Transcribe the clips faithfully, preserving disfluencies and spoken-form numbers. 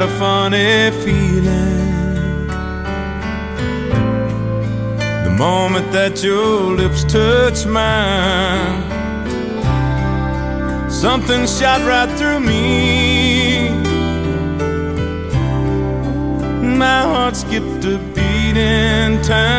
a funny feeling the moment that your lips touch mine. Something shot right through me. My heart skipped a beat in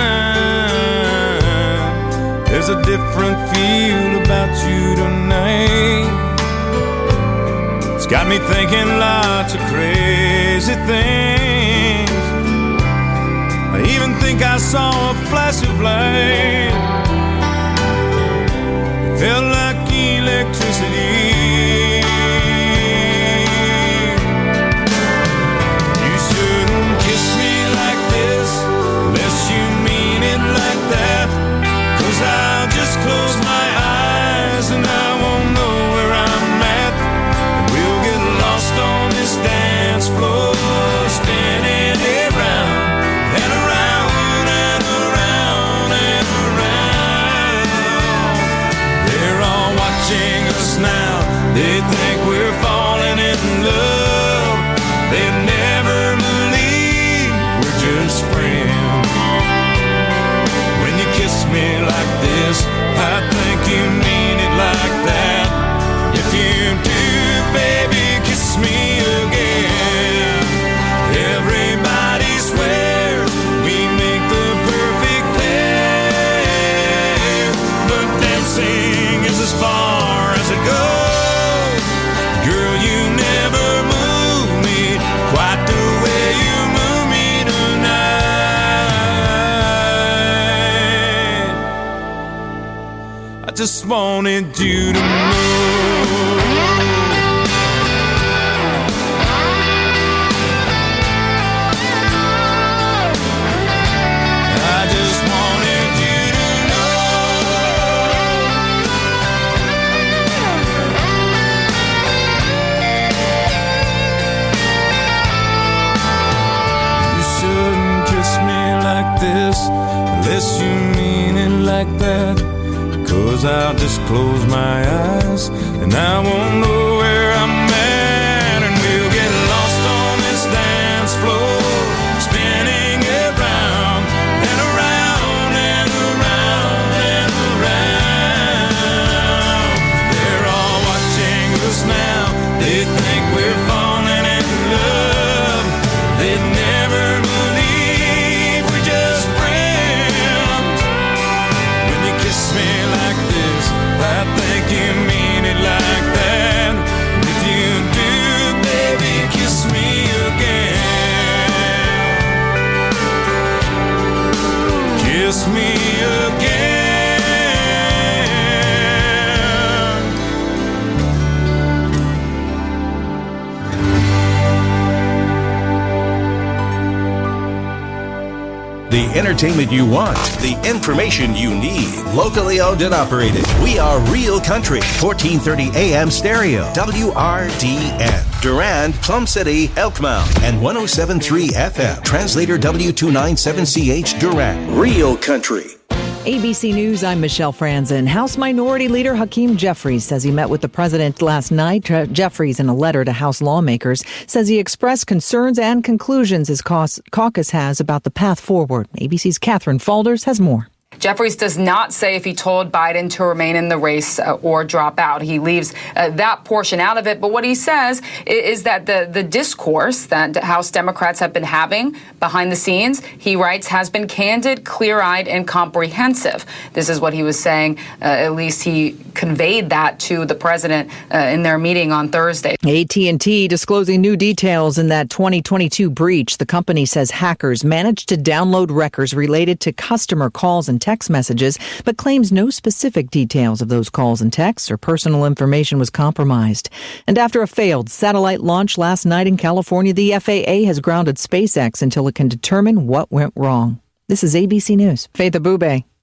time. There's a different feel about you tonight. It's got me thinking lots of crazy things. I even think I saw a flash of light. It felt like electricity. You shouldn't kiss me like this unless you mean it like that. 'Cause I'll just close my eyes and I won't know where I'm at. And we'll get lost on this dance floor, spinning around and around and around and around. They're all watching us now. They think we're falling in love. They never believe we're just friends. When you kiss me like this, I think you mean it like that. If you do, baby, kiss me again. Everybody swears we make the perfect pair, but dancing is as far as it goes. Girl, you never move me quite the way you move me tonight. I just wanted you to know. I just wanted you to know. You shouldn't kiss me like this unless you mean it like that. 'Cause I'll just close my eyes and I won't know where I'm at. And we'll get lost on this dance floor, spinning around and around and around and around. They're all watching us now. They think we're falling in love. They'd never believe we're just friends. When you kiss me like this, I think you mean it like that. If you do, baby, kiss me again. Kiss me again. The entertainment you want, the information you need. Locally owned and operated. We are Real Country, fourteen thirty A M stereo, W R D N. Durand, Plum City, Elkmount, and one oh seven point three F M. Translator W two ninety-seven C H Durand. Real Country. A B C News, I'm Michelle Franzen. House Minority Leader Hakeem Jeffries says he met with the president last night. Jeffries, in a letter to House lawmakers, says he expressed concerns and conclusions his caucus has about the path forward. A B C's Catherine Falders has more. Jeffries does not say if he told Biden to remain in the race uh, or drop out. He leaves uh, that portion out of it. But what he says is, is that the, the discourse that House Democrats have been having behind the scenes, he writes, has been candid, clear-eyed, and comprehensive. This is what he was saying. Uh, at least he conveyed that to the president uh, in their meeting on Thursday. A T and T disclosing new details in that twenty twenty-two breach. The company says hackers managed to download records related to customer calls and text messages, but claims no specific details of those calls and texts or personal information was compromised. And after a failed satellite launch last night in California, the F A A has grounded SpaceX until it can determine what went wrong. This is A B C News. Faith Abube.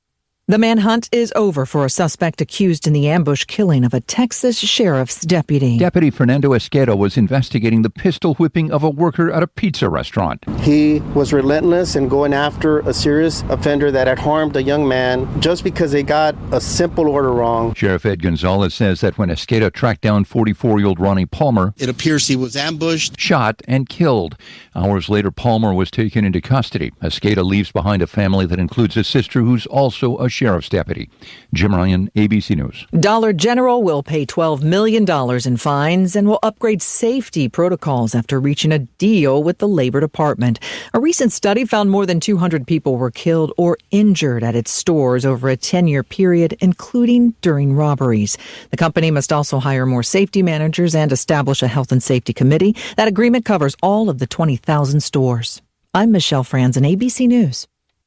The manhunt is over for a suspect accused in the ambush killing of a Texas sheriff's deputy. Deputy Fernando Esqueda was investigating the pistol whipping of a worker at a pizza restaurant. He was relentless in going after a serious offender that had harmed a young man just because they got a simple order wrong. Sheriff Ed Gonzalez says that when Esqueda tracked down forty-four-year-old Ronnie Palmer, it appears he was ambushed, shot, and killed. Hours later, Palmer was taken into custody. Esqueda leaves behind a family that includes a sister who's also a sheriff's deputy. Jim Ryan, A B C News. Dollar General will pay twelve million dollars in fines and will upgrade safety protocols after reaching a deal with the Labor Department. A recent study found more than two hundred people were killed or injured at its stores over a ten-year period, including during robberies. The company must also hire more safety managers and establish a health and safety committee. That agreement covers all of the twenty thousand stores. I'm Michelle Franzen, A B C News.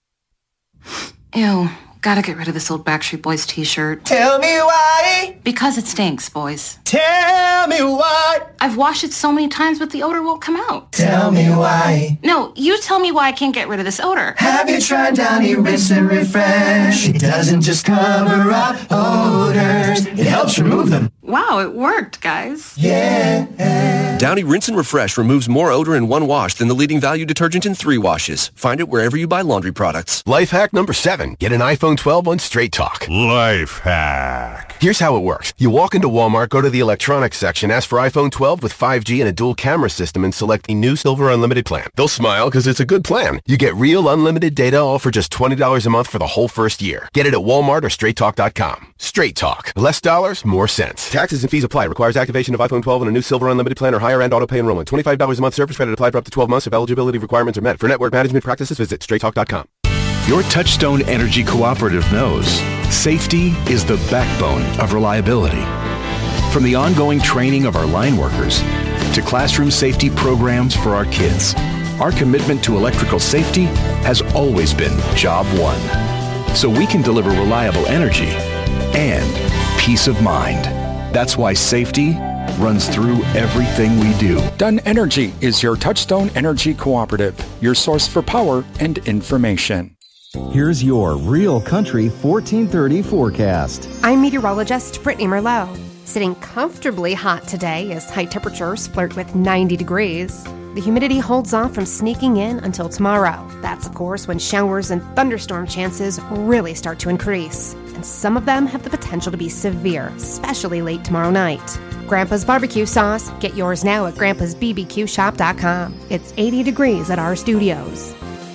Ew. Gotta get rid of this old Backstreet Boys t-shirt. Tell me why. Because it stinks, boys. Tell me why. I've washed it so many times, but the odor won't come out. Tell me why. No, you tell me why I can't get rid of this odor. Have you tried Downy Rinse and Refresh? It doesn't just cover up odors, it helps remove them. Wow, it worked, guys. Yeah. Downy Rinse and Refresh removes more odor in one wash than the leading value detergent in three washes. Find it wherever you buy laundry products. Life hack number seven. Get an iPhone twelve on Straight Talk. Life hack. Here's how it works. You walk into Walmart, go to the electronics section, ask for iPhone twelve with five G and a dual camera system, and select the new Silver Unlimited plan. They'll smile because it's a good plan. You get real unlimited data all for just twenty dollars a month for the whole first year. Get it at Walmart or straight talk dot com. Straight Talk. Less dollars, more sense. Taxes and fees apply. Requires activation of iPhone twelve and a new Silver Unlimited plan or higher end auto pay enrollment. twenty-five dollars a month service credit applied for up to twelve months if eligibility requirements are met. For network management practices, visit straight talk dot com. Your Touchstone Energy Cooperative knows safety is the backbone of reliability. From the ongoing training of our line workers to classroom safety programs for our kids, our commitment to electrical safety has always been job one. So we can deliver reliable energy and peace of mind. That's why safety runs through everything we do. Dunn Energy is your Touchstone Energy Cooperative, your source for power and information. Here's your Real Country fourteen thirty forecast. I'm meteorologist Brittany Merlot. Sitting comfortably hot today as high temperatures flirt with ninety degrees. The humidity holds off from sneaking in until tomorrow. That's, of course, when showers and thunderstorm chances really start to increase. And some of them have the potential to be severe, especially late tomorrow night. Grandpa's Barbecue Sauce. Get yours now at grandpas b b q shop dot com. It's eighty degrees at our studios.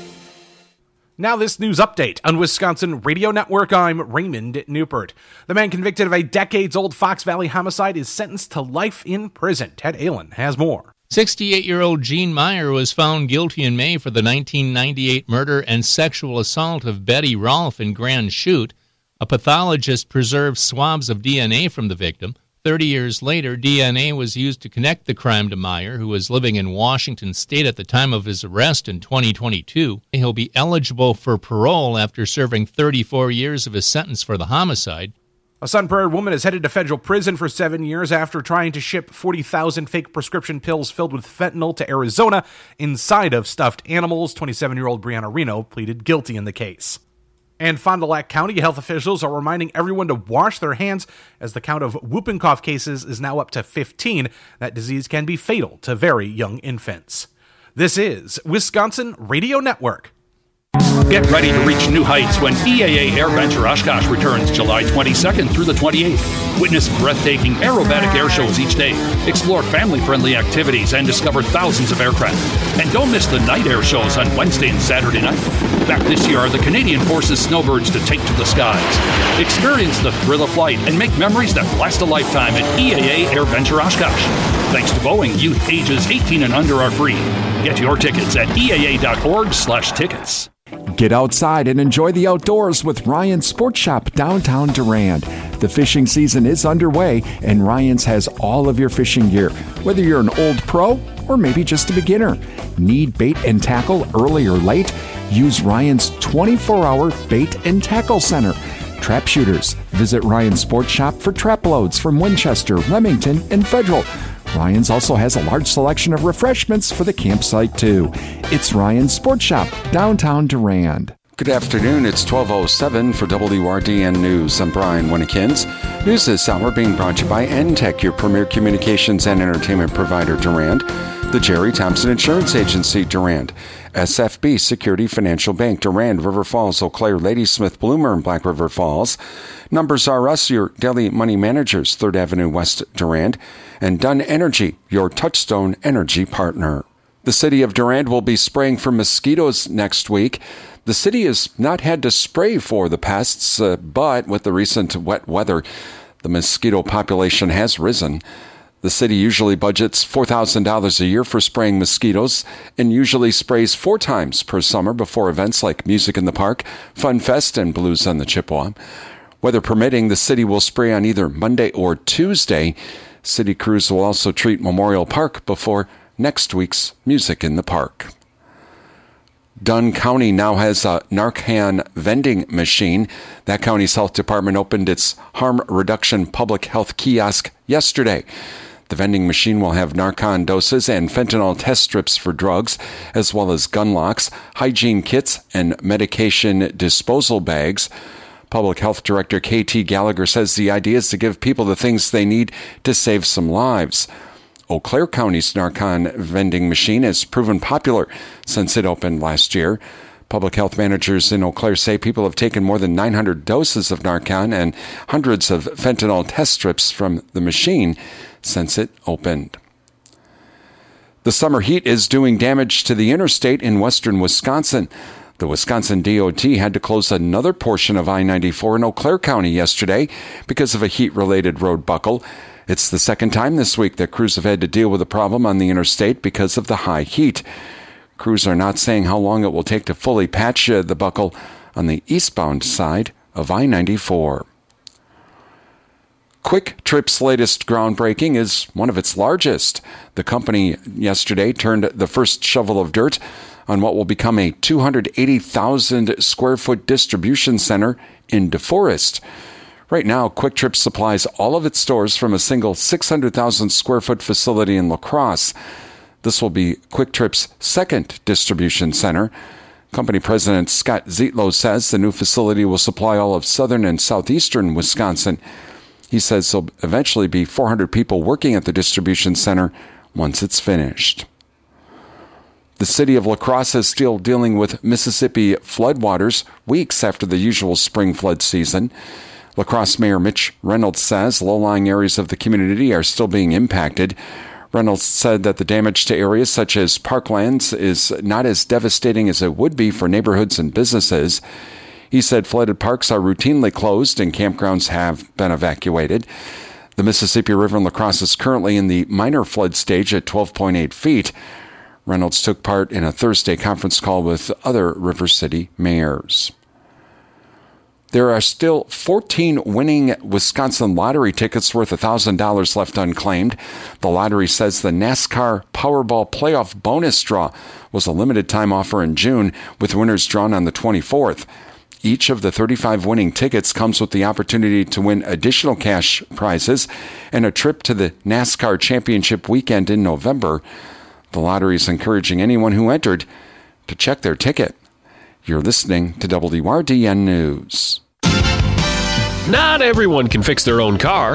Now this news update on Wisconsin Radio Network. I'm Raymond Newport. The man convicted of a decades-old Fox Valley homicide is sentenced to life in prison. Ted Allen has more. sixty-eight-year-old Gene Meyer was found guilty in May for the nineteen ninety-eight murder and sexual assault of Betty Rolfe in Grand Chute. A pathologist preserved swabs of D N A from the victim. Thirty years later, D N A was used to connect the crime to Meyer, who was living in Washington State at the time of his arrest in twenty twenty-two. He'll be eligible for parole after serving thirty-four years of his sentence for the homicide. A Sun Prairie woman is headed to federal prison for seven years after trying to ship forty thousand fake prescription pills filled with fentanyl to Arizona inside of stuffed animals. twenty-seven-year-old Brianna Reno pleaded guilty in the case. And Fond du Lac County health officials are reminding everyone to wash their hands as the count of whooping cough cases is now up to fifteen. That disease can be fatal to very young infants. This is Wisconsin Radio Network. Get ready to reach new heights when E A A AirVenture Oshkosh returns July twenty-second through the twenty-eighth. Witness breathtaking aerobatic air shows each day, explore family-friendly activities, and discover thousands of aircraft. And don't miss the night air shows on Wednesday and Saturday night. Back this year are the Canadian Forces snowbirds to take to the skies. Experience the thrill of flight and make memories that last a lifetime at E A A AirVenture Oshkosh. Thanks to Boeing, youth ages eighteen and under are free. Get your tickets at E A A dot org slash tickets. Get outside and enjoy the outdoors with Ryan's Sports Shop downtown Durand. The fishing season is underway, and Ryan's has all of your fishing gear, whether you're an old pro or maybe just a beginner. Need bait and tackle early or late? Use Ryan's twenty-four hour bait and tackle center. Trap shooters, visit Ryan's Sports Shop for trap loads from Winchester, Remington, and Federal. Ryan's also has a large selection of refreshments for the campsite, too. It's Ryan's Sports Shop, downtown Durand. Good afternoon. It's twelve oh seven for W R D N News. I'm Brian Winnekins. News this hour being brought to you by N Tech, your premier communications and entertainment provider, Durand. The Jerry Thompson Insurance Agency, Durand. S F B Security Financial Bank, Durand, River Falls, Eau Claire, Ladysmith, Bloomer, and Black River Falls. Numbers R Us, your daily money managers, third Avenue West, Durand. And Dunn Energy, your touchstone energy partner. The city of Durand will be spraying for mosquitoes next week. The city has not had to spray for the pests, uh, but with the recent wet weather, the mosquito population has risen. The city usually budgets four thousand dollars a year for spraying mosquitoes and usually sprays four times per summer before events like Music in the Park, Fun Fest, and Blues on the Chippewa. Weather permitting, the city will spray on either Monday or Tuesday. City crews will also treat Memorial Park before next week's Music in the Park. Dunn County now has a Narcan vending machine. That county's health department opened its harm reduction public health kiosk yesterday. The vending machine will have Narcan doses and fentanyl test strips for drugs, as well as gun locks, hygiene kits, and medication disposal bags. Public Health Director K T Gallagher says the idea is to give people the things they need to save some lives. Eau Claire County's Narcan vending machine has proven popular since it opened last year. Public health managers in Eau Claire say people have taken more than nine hundred doses of Narcan and hundreds of fentanyl test strips from the machine since it opened. The summer heat is doing damage to the interstate in western Wisconsin. The Wisconsin D O T had to close another portion of I ninety-four in Eau Claire County yesterday because of a heat-related road buckle. It's the second time this week that crews have had to deal with a problem on the interstate because of the high heat. Crews are not saying how long it will take to fully patch uh, the buckle on the eastbound side of I ninety-four. Quick Trip's latest groundbreaking is one of its largest. The company yesterday turned the first shovel of dirt on what will become a two hundred eighty thousand square foot distribution center in DeForest. Right now, Quick Trip supplies all of its stores from a single six hundred thousand square foot facility in La Crosse. This will be Quick Trip's second distribution center. Company President Scott Zietlow says the new facility will supply all of southern and southeastern Wisconsin. He says there'll eventually be four hundred people working at the distribution center once it's finished. The city of La Crosse is still dealing with Mississippi floodwaters weeks after the usual spring flood season. La Crosse Mayor Mitch Reynolds says low-lying areas of the community are still being impacted. Reynolds said that the damage to areas such as parklands is not as devastating as it would be for neighborhoods and businesses. He said flooded parks are routinely closed and campgrounds have been evacuated. The Mississippi River in La Crosse is currently in the minor flood stage at twelve point eight feet. Reynolds took part in a Thursday conference call with other River City mayors. There are still fourteen winning Wisconsin lottery tickets worth one thousand dollars left unclaimed. The lottery says the NASCAR Powerball Playoff Bonus Draw was a limited-time offer in June, with winners drawn on the twenty-fourth. Each of the thirty-five winning tickets comes with the opportunity to win additional cash prizes and a trip to the NASCAR Championship weekend in November. The lottery is encouraging anyone who entered to check their ticket. You're listening to W R D N News. Not everyone can fix their own car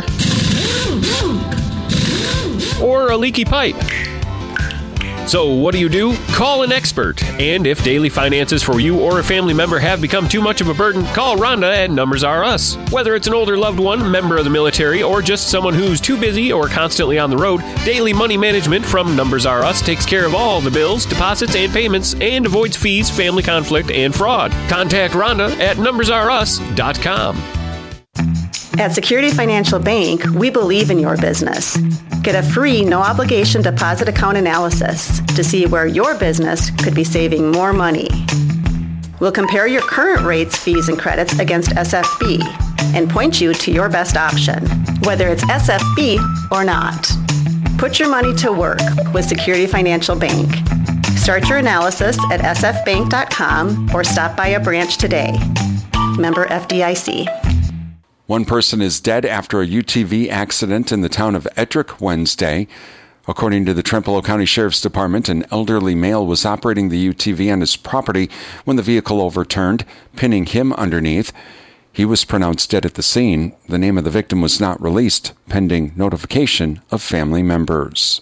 or a leaky pipe. So what do you do? Call an expert. And if daily finances for you or a family member have become too much of a burden, call Rhonda at Numbers R Us. Whether it's an older loved one, member of the military, or just someone who's too busy or constantly on the road, Daily Money Management from Numbers R Us takes care of all the bills, deposits, and payments and avoids fees, family conflict, and fraud. Contact Rhonda at numbers r us dot com. At Security Financial Bank, we believe in your business. Get a free, no-obligation deposit account analysis to see where your business could be saving more money. We'll compare your current rates, fees, and credits against S F B and point you to your best option, whether it's S F B or not. Put your money to work with Security Financial Bank. Start your analysis at s f bank dot com or stop by a branch today. Member F D I C. One person is dead after a U T V accident in the town of Ettrick Wednesday. According to the Trempealeau County Sheriff's Department, an elderly male was operating the U T V on his property when the vehicle overturned, pinning him underneath. He was pronounced dead at the scene. The name of the victim was not released, pending notification of family members.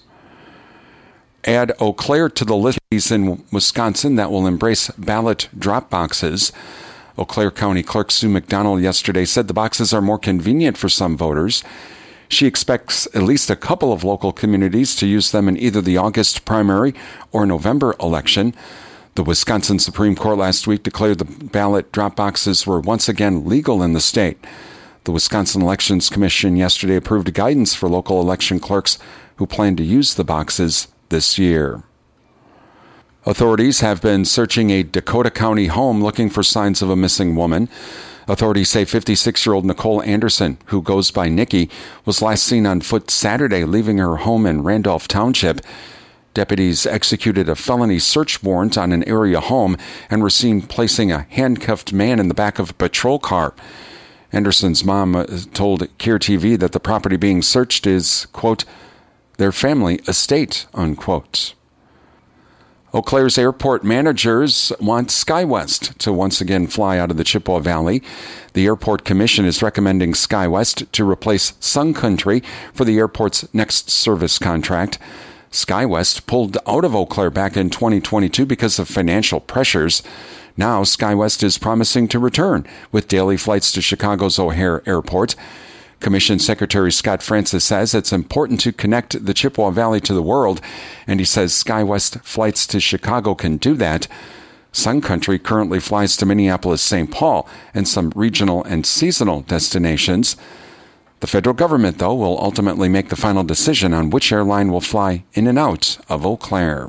Add Eau Claire to the list in Wisconsin that will embrace ballot drop boxes. Eau Claire County Clerk Sue McDonald yesterday said the boxes are more convenient for some voters. She expects at least a couple of local communities to use them in either the August primary or November election. The Wisconsin Supreme Court last week declared the ballot drop boxes were once again legal in the state. The Wisconsin Elections Commission yesterday approved guidance for local election clerks who plan to use the boxes this year. Authorities have been searching a Dakota County home looking for signs of a missing woman. Authorities say fifty-six-year-old Nicole Anderson, who goes by Nikki, was last seen on foot Saturday leaving her home in Randolph Township. Deputies executed a felony search warrant on an area home and were seen placing a handcuffed man in the back of a patrol car. Anderson's mom told C A R E T V that the property being searched is, quote, their family estate, unquote. Eau Claire's airport managers want SkyWest to once again fly out of the Chippewa Valley. The Airport Commission is recommending SkyWest to replace Sun Country for the airport's next service contract. SkyWest pulled out of Eau Claire back in twenty twenty-two because of financial pressures. Now SkyWest is promising to return with daily flights to Chicago's O'Hare Airport. Commission Secretary Scott Francis says it's important to connect the Chippewa Valley to the world, and he says SkyWest flights to Chicago can do that. Sun Country currently flies to Minneapolis-Saint Paul and some regional and seasonal destinations. The federal government, though, will ultimately make the final decision on which airline will fly in and out of Eau Claire.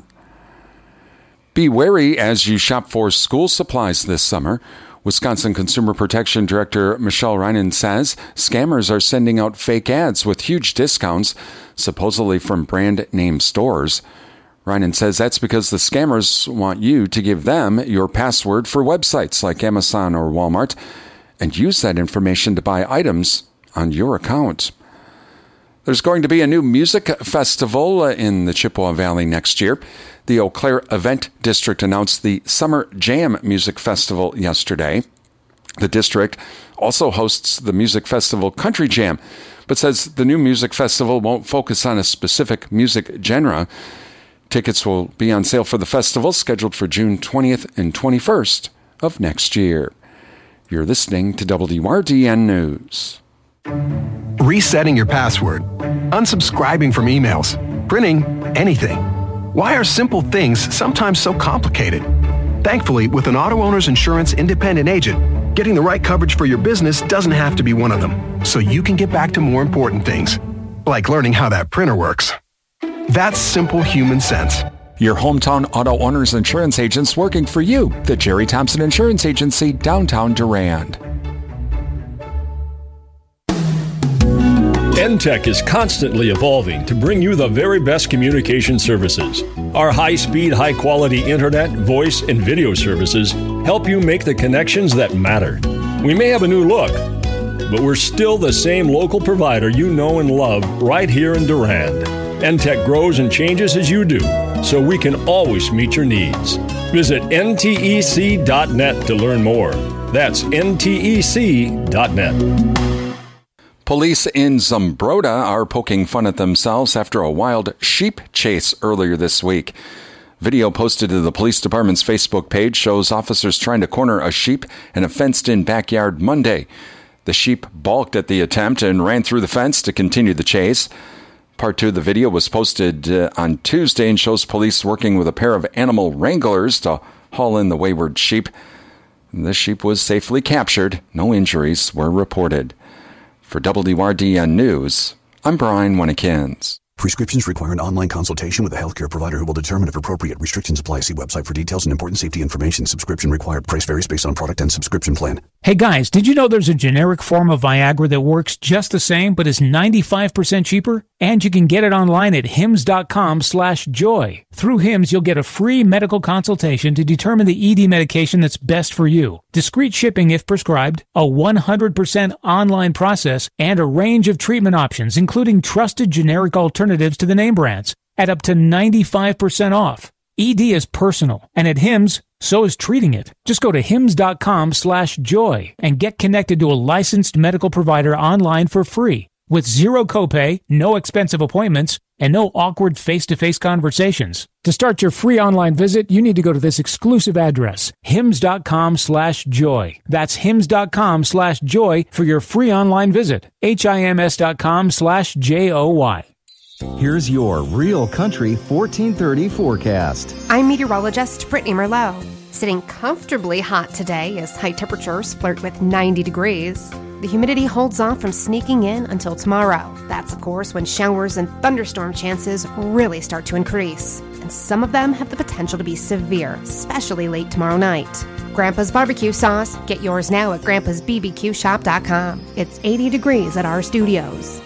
Be wary as you shop for school supplies this summer. Wisconsin Consumer Protection Director Michelle Reinen says scammers are sending out fake ads with huge discounts, supposedly from brand name stores. Reinen says that's because the scammers want you to give them your password for websites like Amazon or Walmart and use that information to buy items on your account. There's going to be a new music festival in the Chippewa Valley next year. The Eau Claire Event District announced the Summer Jam Music Festival yesterday. The district also hosts the music festival Country Jam, but says the new music festival won't focus on a specific music genre. Tickets will be on sale for the festival, scheduled for June twentieth and twenty-first of next year. You're listening to W R D N News. Resetting your password, unsubscribing from emails, printing anything. Why are simple things sometimes so complicated? Thankfully, with an Auto Owners Insurance independent agent, getting the right coverage for your business doesn't have to be one of them, so you can get back to more important things, like learning how that printer works. That's simple human sense. Your hometown Auto Owners Insurance agents working for you. The Jerry Thompson Insurance Agency, downtown Durand. N Tech is constantly evolving to bring you the very best communication services. Our high-speed, high-quality internet, voice, and video services help you make the connections that matter. We may have a new look, but we're still the same local provider you know and love right here in Durand. N Tech grows and changes as you do, so we can always meet your needs. Visit N T E C dot net to learn more. That's N T E C dot net. Police in Zumbrota are poking fun at themselves after a wild sheep chase earlier this week. Video posted to the police department's Facebook page shows officers trying to corner a sheep in a fenced-in backyard Monday. The sheep balked at the attempt and ran through the fence to continue the chase. Part two of the video was posted uh, on Tuesday and shows police working with a pair of animal wranglers to haul in the wayward sheep. The sheep was safely captured. No injuries were reported. For W R D N News, I'm Brian Winnikins. Prescriptions require an online consultation with a healthcare provider who will determine if appropriate. Restrictions apply. See website for details and important safety information. Subscription required. Price varies based on product and subscription plan. Hey guys, did you know there's a generic form of Viagra that works just the same but is ninety-five percent cheaper? And you can get it online at hims.com slash joy. Through Hims, you'll get a free medical consultation to determine the E D medication that's best for you. Discreet shipping if prescribed, a one hundred percent online process, and a range of treatment options, including trusted generic alternatives to the name brands. at up to ninety-five percent off. E D is personal, and at Hims, so is treating it. Just go to hims.com slash joy and get connected to a licensed medical provider online for free with zero copay, no expensive appointments, and no awkward face-to-face conversations. To start your free online visit, you need to go to this exclusive address, hims.com slash joy. That's hims.com slash joy for your free online visit. H-I-M-S.com slash J-O-Y. Here's your Real Country fourteen thirty forecast. I'm meteorologist Brittany Merlot. Sitting comfortably hot today as high temperatures flirt with ninety degrees. The humidity holds off from sneaking in until tomorrow. That's, of course, when showers and thunderstorm chances really start to increase. And some of them have the potential to be severe, especially late tomorrow night. Grandpa's Barbecue Sauce. Get yours now at grandpas b b q shop dot com. It's eighty degrees at our studios.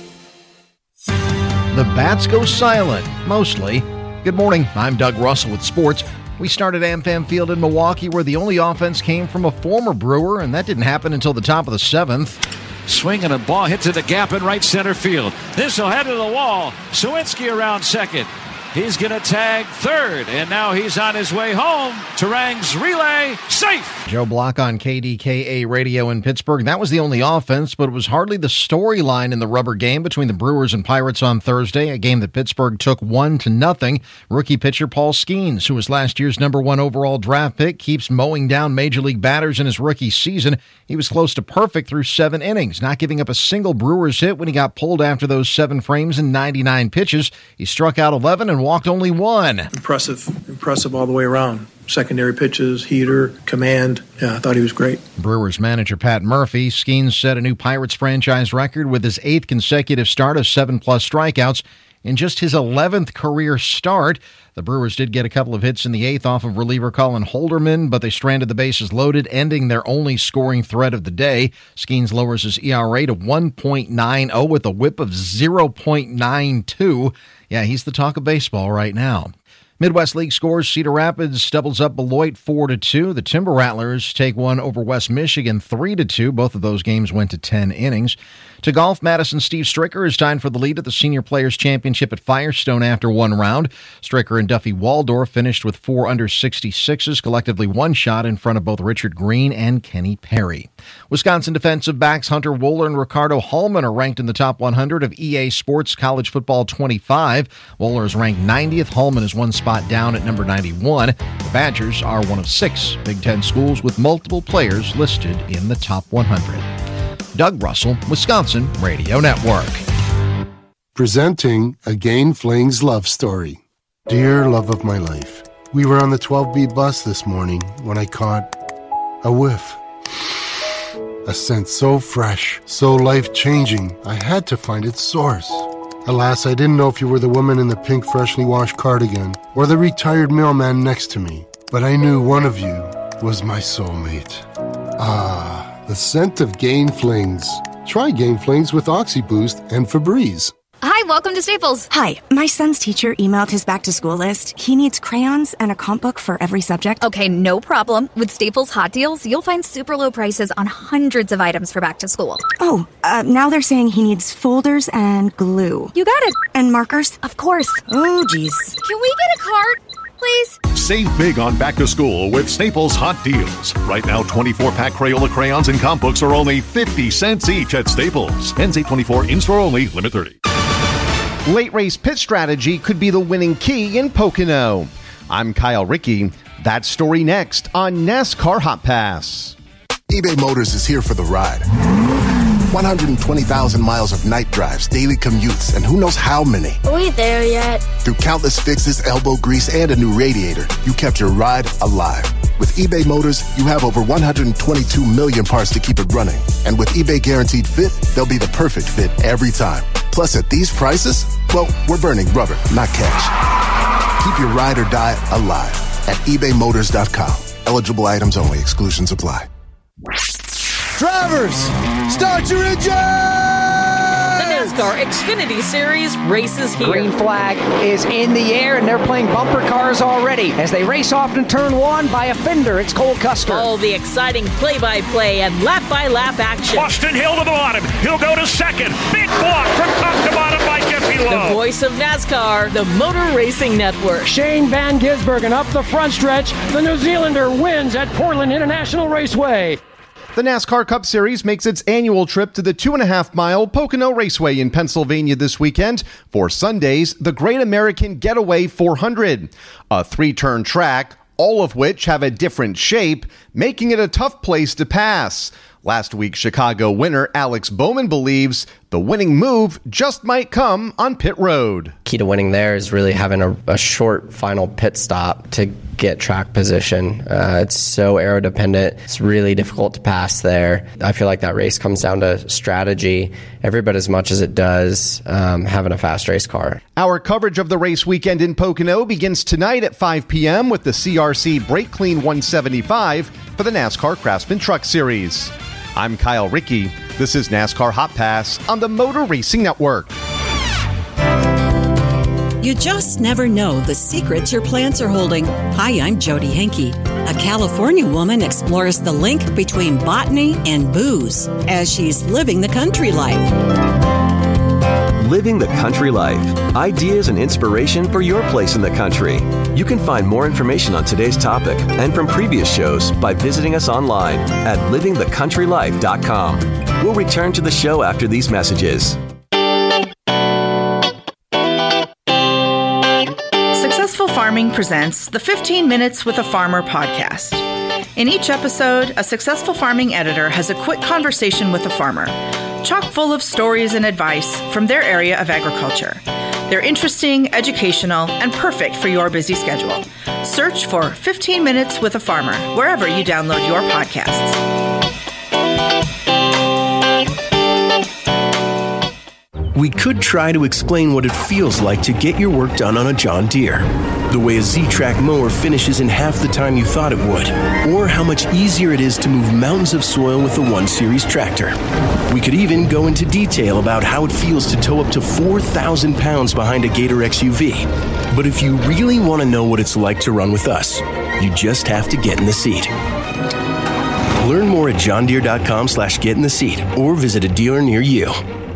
The bats go silent, mostly. Good morning, I'm Doug Russell with sports. We started AmFam Field in Milwaukee, where the only offense came from a former Brewer, and that didn't happen until the top of the seventh. Swinging a ball hits in the gap in right center field. This will head to the wall. Sawinski around second. He's going to tag third, and now he's on his way home. Terang's relay, safe. Joe Block on K D K A Radio in Pittsburgh. That was the only offense, but it was hardly the storyline in the rubber game between the Brewers and Pirates on Thursday, a game that Pittsburgh took one to nothing. Rookie pitcher Paul Skeens, who was last year's number one overall draft pick, keeps mowing down major league batters in his rookie season. He was close to perfect through seven innings, not giving up a single Brewers hit when he got pulled after those seven frames and ninety-nine pitches. He struck out eleven and walked only one. Impressive, impressive all the way around. Secondary pitches, heater, command. Yeah, I thought he was great. Brewers manager Pat Murphy. Skeens set a new Pirates franchise record with his eighth consecutive start of seven-plus strikeouts in just his eleventh career start. The Brewers did get a couple of hits in the eighth off of reliever Colin Holderman, but they stranded the bases loaded, ending their only scoring threat of the day. Skeens lowers his E R A to one point nine oh with a whip of zero point nine two. Yeah, he's the talk of baseball right now. Midwest League scores: Cedar Rapids doubles up Beloit four to two. The Timber Rattlers take one over West Michigan three to two. Both of those games went to ten innings. To golf, Madison Steve Stricker is tied for the lead at the Senior Players Championship at Firestone after one round. Stricker and Duffy Waldorf finished with four under sixty-sixes, collectively one shot in front of both Richard Green and Kenny Perry. Wisconsin defensive backs Hunter Wohler and Ricardo Hallman are ranked in the top one hundred of E A Sports College Football twenty-five. Wohler is ranked ninetieth. Hallman is one spot down at number ninety-one. The Badgers are one of six Big Ten schools with multiple players listed in the top one hundred. Doug Russell, Wisconsin Radio Network. Presenting a Gain Flings love story. Dear love of my life, we were on the twelve B bus this morning when I caught a whiff. A scent so fresh, so life-changing, I had to find its source. Alas, I didn't know if you were the woman in the pink freshly washed cardigan or the retired mailman next to me, but I knew one of you was my soulmate. Ah, the scent of Gain Flings. Try Gain Flings with OxyBoost and Febreze. Hi, welcome to Staples. Hi, my son's teacher emailed his back-to-school list. He needs crayons and a comp book for every subject. Okay, no problem. With Staples Hot Deals, you'll find super low prices on hundreds of items for back to school. Oh, uh, now they're saying he needs folders and glue. You got it. And markers? Of course. Oh, geez. Can we get a card, please? Save big on back to school with Staples Hot Deals. Right now, twenty-four pack Crayola crayons and comp books are only fifty cents each at Staples. Ends eight twenty-four, in-store only, limit thirty. Late race pit strategy could be the winning key in Pocono. I'm Kyle Rickey. That story next on NASCAR Hot Pass. eBay Motors is here for the ride. one hundred twenty thousand miles of night drives, daily commutes, and who knows how many. Are we there yet? Through countless fixes, elbow grease, and a new radiator, you kept your ride alive. With eBay Motors, you have over one hundred twenty-two million parts to keep it running. And with eBay Guaranteed Fit, they'll be the perfect fit every time. Plus, at these prices, well, we're burning rubber, not cash. Keep your ride or die alive at ebay motors dot com. Eligible items only. Exclusions apply. Drivers, start your engines! The NASCAR Xfinity Series races here. Green flag is in the air, and they're playing bumper cars already as they race off in turn one by a fender. It's Cole Custer. All the exciting play-by-play and lap-by-lap action. Austin Hill to the bottom. He'll go to second. Big block from top to bottom by Jeffy The voice of NASCAR, the Motor Racing Network. Shane Van Gisbergen up the front stretch. The New Zealander wins at Portland International Raceway. The NASCAR Cup Series makes its annual trip to the two and a half mile Pocono Raceway in Pennsylvania this weekend for Sunday's The Great American Getaway four hundred, a three-turn track, all of which have a different shape, making it a tough place to pass. Last week's Chicago winner Alex Bowman believes the winning move just might come on pit road. Key to winning there is really having a, a short final pit stop to get track position. Uh, it's so aero dependent. It's really difficult to pass there. I feel like that race comes down to strategy every bit as much as it does um, having a fast race car. Our coverage of the race weekend in Pocono begins tonight at five p.m. with the C R C Brake Clean one seventy-five for the NASCAR Craftsman Truck Series. I'm Kyle Rickey. This is NASCAR Hot Pass on the Motor Racing Network. You just never know the secrets your plants are holding. Hi, I'm Jody Henke. A California woman explores the link between botany and booze as she's living the country life. Living the Country Life. Ideas and inspiration for your place in the country. You can find more information on today's topic and from previous shows by visiting us online at living the country life dot com. We'll return to the show after these messages. Successful Farming presents the fifteen minutes with a Farmer podcast. In each episode, a successful farming editor has a quick conversation with a farmer, chock full of stories and advice from their area of agriculture. They're interesting, educational, and perfect for your busy schedule. Search for fifteen minutes with a Farmer wherever you download your podcasts. We could try to explain what it feels like to get your work done on a John Deere. The way a Z-Track mower finishes in half the time you thought it would. Or how much easier it is to move mountains of soil with the one series tractor. We could even go into detail about how it feels to tow up to four thousand pounds behind a Gator X U V. But if you really want to know what it's like to run with us, you just have to get in the seat. Learn more at johndeere.com slash get in the seat or visit a dealer near you.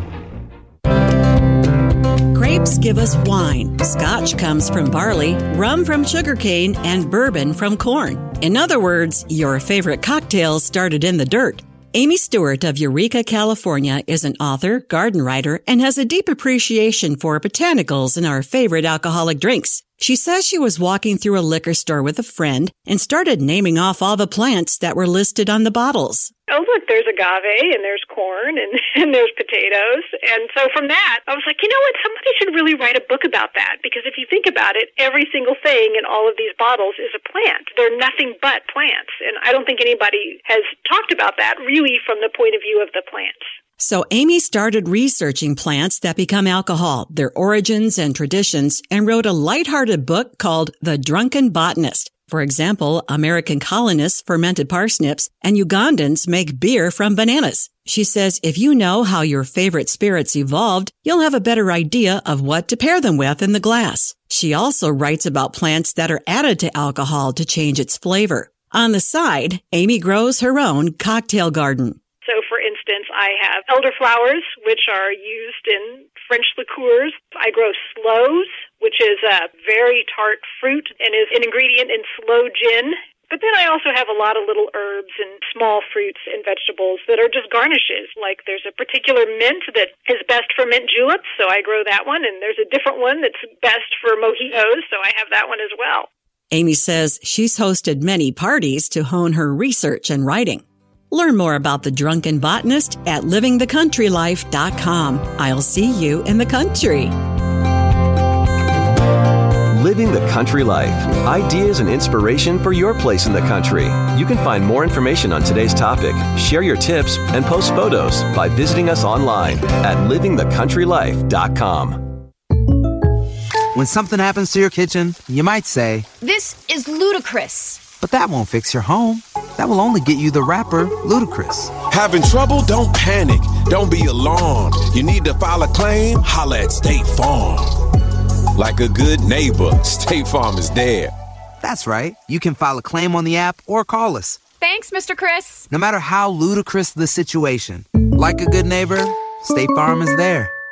Grapes give us wine, scotch comes from barley, rum from sugarcane, and bourbon from corn. In other words, your favorite cocktails started in the dirt. Amy Stewart of Eureka, California is an author, garden writer, and has a deep appreciation for botanicals in our favorite alcoholic drinks. She says she was walking through a liquor store with a friend and started naming off all the plants that were listed on the bottles. Oh, look, there's agave, and there's corn, and, and there's potatoes. And so from that, I was like, you know what, somebody should really write a book about that. Because if you think about it, every single thing in all of these bottles is a plant. They're nothing but plants. And I don't think anybody has talked about that really from the point of view of the plants. So Amy started researching plants that become alcohol, their origins and traditions, and wrote a lighthearted book called The Drunken Botanist. For example, American colonists fermented parsnips, and Ugandans make beer from bananas. She says if you know how your favorite spirits evolved, you'll have a better idea of what to pair them with in the glass. She also writes about plants that are added to alcohol to change its flavor. On the side, Amy grows her own cocktail garden. So, for instance, I have elderflowers, which are used in French liqueurs. I grow sloes, which is a very tart fruit and is an ingredient in sloe gin. But then I also have a lot of little herbs and small fruits and vegetables that are just garnishes. Like there's a particular mint that is best for mint juleps, so I grow that one. And there's a different one that's best for mojitos, so I have that one as well. Amy says she's hosted many parties to hone her research and writing. Learn more about The Drunken Botanist at living the country life dot com. I'll see you in the country. Living the Country Life. Ideas and inspiration for your place in the country. You can find more information on today's topic, share your tips, and post photos by visiting us online at living the country life dot com. When something happens to your kitchen, you might say, "This is ludicrous." But that won't fix your home. That will only get you the rapper, Ludacris. Having trouble? Don't panic. Don't be alarmed. You need to file a claim? Holla at State Farm. Like a good neighbor, State Farm is there. That's right. You can file a claim on the app or call us. Thanks, Mister Chris. No matter how ludicrous the situation, like a good neighbor, State Farm is there.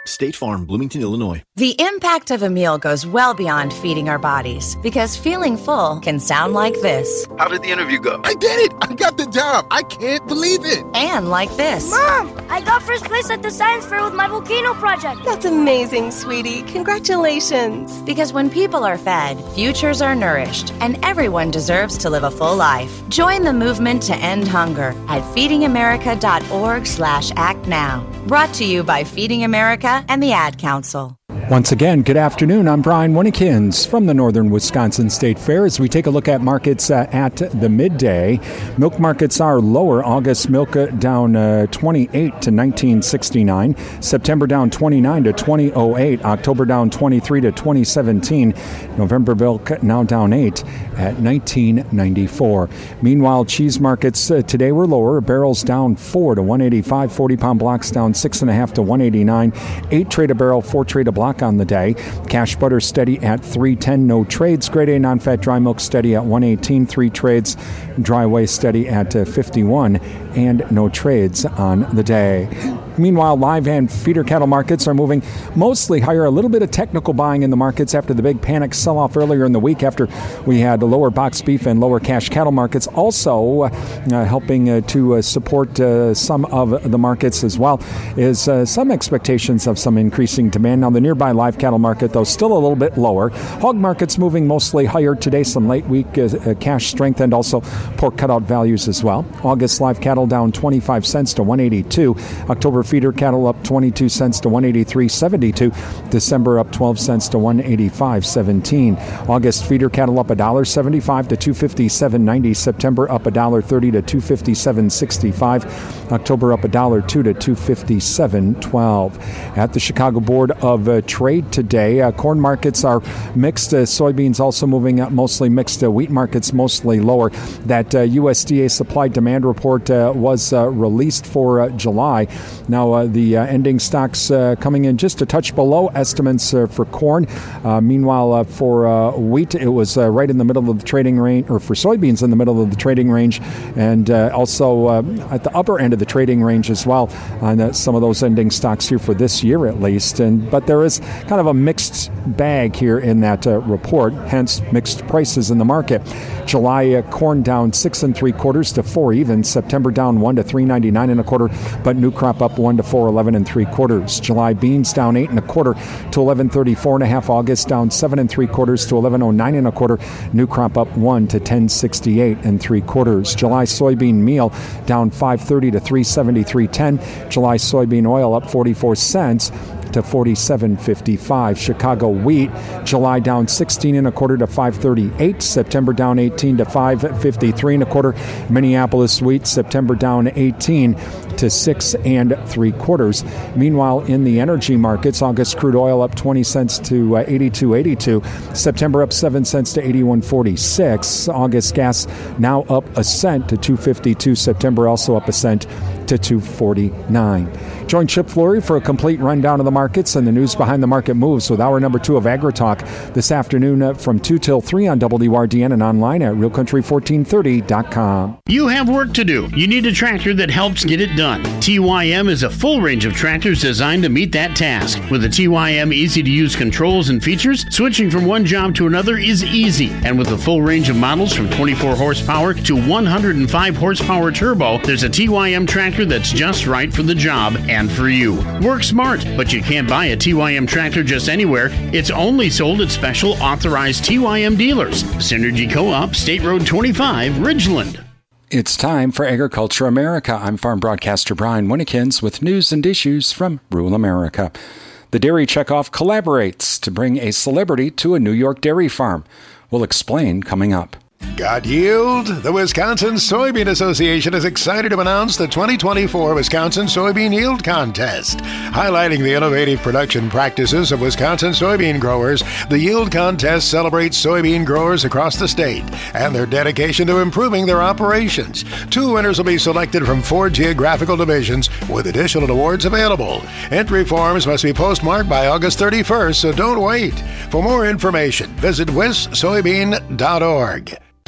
State Farm, Bloomington, Illinois. The impact of a meal goes well beyond feeding our bodies, because feeling full can sound like this. How did the interview go? I did it! I got the job! I can't believe it! And like this. Mom, I got first place at the science fair with my volcano project. That's amazing, sweetie. Congratulations. Because when people are fed, futures are nourished, and everyone deserves to live a full life. Join the movement to end hunger at feeding america dot org slash act now. Brought to you by Feeding America and the Ad Council. Once again, good afternoon. I'm Brian Winnekins from the Northern Wisconsin State Fair as we take a look at markets uh, at the midday. Milk markets are lower. August milk uh, down uh, twenty-eight to nineteen sixty-nine. September down twenty-nine to twenty oh eight. October down twenty-three to twenty seventeen. November milk now down eight at nineteen ninety-four. Meanwhile, cheese markets uh, today were lower. Barrels down four to one eighty-five. forty-pound blocks down six and a half to one eighty-nine. Eight trade a barrel, four trade a block on the day. Cash butter steady at three ten. No trades. Grade A non-fat dry milk steady at one eighteen. Three trades. Dry whey steady at uh, fifty-one. And no trades on the day. Meanwhile, live and feeder cattle markets are moving mostly higher. A little bit of technical buying in the markets after the big panic sell-off earlier in the week after we had lower box beef and lower cash cattle markets. Also uh, helping uh, to uh, support uh, some of the markets as well is uh, some expectations of some increasing demand. Now, the nearby live cattle market, though, still a little bit lower. Hog markets moving mostly higher today. Some late week uh, uh, cash strength and also pork cutout values as well. August live cattle down twenty-five cents to one eighty-two. October feeder cattle up twenty-two cents to one eighty-three seventy-two. December up twelve cents to one eighty-five seventeen. August feeder cattle up one dollar seventy-five to two fifty-seven ninety. September up one dollar thirty to two fifty-seven sixty-five. October up one dollar two to two fifty-seven twelve. At the Chicago Board of uh, Trade today, uh, corn markets are mixed. Uh, soybeans also moving up, mostly mixed. Uh, wheat markets mostly lower. That uh, U S D A supply demand report uh, was uh, released for uh, July. Now, uh, the uh, ending stocks uh, coming in just a touch below estimates uh, for corn. Uh, meanwhile, uh, for uh, wheat, it was uh, right in the middle of the trading range, or for soybeans in the middle of the trading range, and uh, also uh, at the upper end of the trading range as well on uh, some of those ending stocks here for this year at least. And but there is kind of a mixed bag here in that uh, report, hence mixed prices in the market. July uh, corn down six and three quarters to four even. September down one to three ninety-nine and a quarter, but new crop up one to four eleven and three quarters. July beans down eight and a quarter to eleven thirty-four and a half. August down seven and three quarters to eleven oh nine and a quarter. New crop up one to ten sixty-eight and three quarters. July soybean meal down five thirty to three seventy-three ten. July soybean oil up forty-four cents to forty-seven fifty-five. Chicago wheat, July down sixteen and a quarter to five thirty-eight. September down eighteen to five fifty-three and a quarter. Minneapolis wheat, September down eighteen to six and three quarters. Meanwhile, in the energy markets, August crude oil up twenty cents to uh, eighty-two eighty-two. September up seven cents to eighty-one forty-six. August gas now up a cent to two fifty-two. September also up a cent to two forty-nine. Join Chip Flory for a complete rundown of the markets and the news behind the market moves with hour number two of AgriTalk this afternoon uh, from two till three on W R D N and online at real country fourteen thirty dot com. You have work to do. You need a tractor that helps get it done. T Y M is a full range of tractors designed to meet that task. With the T Y M easy-to-use controls and features, switching from one job to another is easy. And with a full range of models from twenty-four horsepower to one hundred five horsepower turbo, there's a T Y M tractor that's just right for the job and for you. Work smart, but you can't buy a T Y M tractor just anywhere. It's only sold at special authorized T Y M dealers. Synergy Co-op, State Road twenty-five, Ridgeland. It's time for Agriculture America. I'm farm broadcaster Brian Winnekins with news and issues from rural America. The Dairy Checkoff collaborates to bring a celebrity to a New York dairy farm. We'll explain coming up. Got yield? The Wisconsin Soybean Association is excited to announce the twenty twenty-four Wisconsin Soybean Yield Contest. Highlighting the innovative production practices of Wisconsin soybean growers, the Yield Contest celebrates soybean growers across the state and their dedication to improving their operations. Two winners will be selected from four geographical divisions with additional awards available. Entry forms must be postmarked by August thirty-first, so don't wait. For more information, visit wis soybean dot org.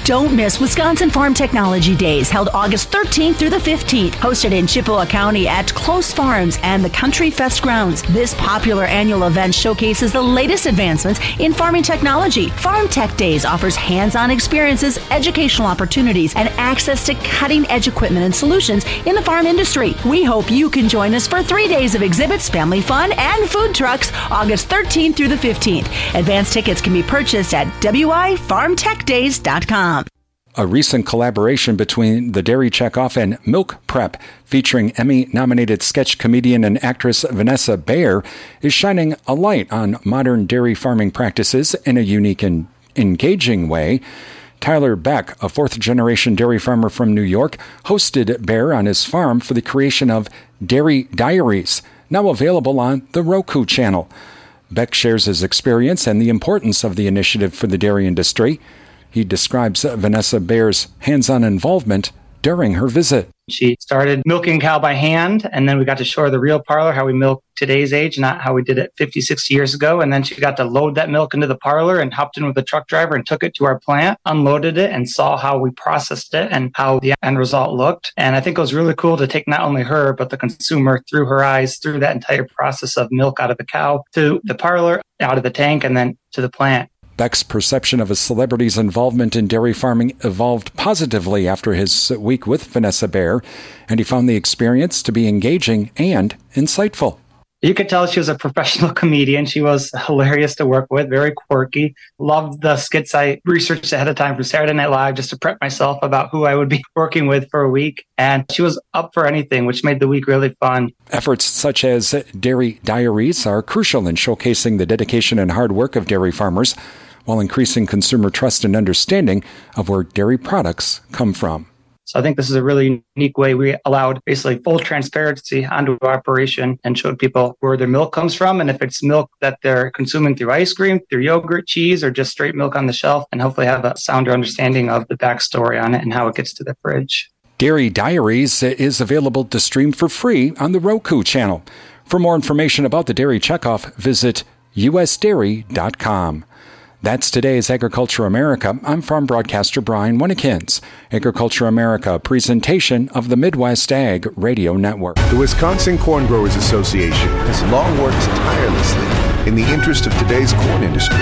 Don't miss Wisconsin Farm Technology Days, held August thirteenth through the fifteenth, hosted in Chippewa County at Close Farms and the Country Fest grounds. This popular annual event showcases the latest advancements in farming technology. Farm Tech Days offers hands-on experiences, educational opportunities, and access to cutting-edge equipment and solutions in the farm industry. We hope you can join us for three days of exhibits, family fun, and food trucks, August thirteenth through the fifteenth. Advance tickets can be purchased at w i farm tech days dot com. A recent collaboration between the Dairy Checkoff and Milk Prep, featuring Emmy-nominated sketch comedian and actress Vanessa Bayer, is shining a light on modern dairy farming practices in a unique and engaging way. Tyler Beck, a fourth-generation dairy farmer from New York, hosted Bayer on his farm for the creation of Dairy Diaries, now available on the Roku channel. Beck shares his experience and the importance of the initiative for the dairy industry. He describes Vanessa Bayer's hands-on involvement during her visit. She started milking cow by hand, and then we got to show her the real parlor, how we milk today's age, not how we did it fifty, sixty years ago. And then she got to load that milk into the parlor and hopped in with the truck driver and took it to our plant, unloaded it, and saw how we processed it and how the end result looked. And I think it was really cool to take not only her, but the consumer through her eyes, through that entire process of milk out of the cow to the parlor, out of the tank, and then to the plant. Beck's perception of a celebrity's involvement in dairy farming evolved positively after his week with Vanessa Bayer, and he found the experience to be engaging and insightful. You could tell she was a professional comedian. She was hilarious to work with, very quirky. Loved the skits I researched ahead of time for Saturday Night Live just to prep myself about who I would be working with for a week. And she was up for anything, which made the week really fun. Efforts such as Dairy Diaries are crucial in showcasing the dedication and hard work of dairy farmers, while increasing consumer trust and understanding of where dairy products come from. So I think this is a really unique way we allowed basically full transparency onto our operation and showed people where their milk comes from, and if it's milk that they're consuming through ice cream, through yogurt, cheese, or just straight milk on the shelf, and hopefully have a sounder understanding of the backstory on it and how it gets to the fridge. Dairy Diaries is available to stream for free on the Roku channel. For more information about the Dairy Checkoff, visit u s dairy dot com. That's today's Agriculture America. I'm farm broadcaster Brian Winnikins. Agriculture America, a presentation of the Midwest Ag Radio Network. The Wisconsin Corn Growers Association has long worked tirelessly in the interest of today's corn industry.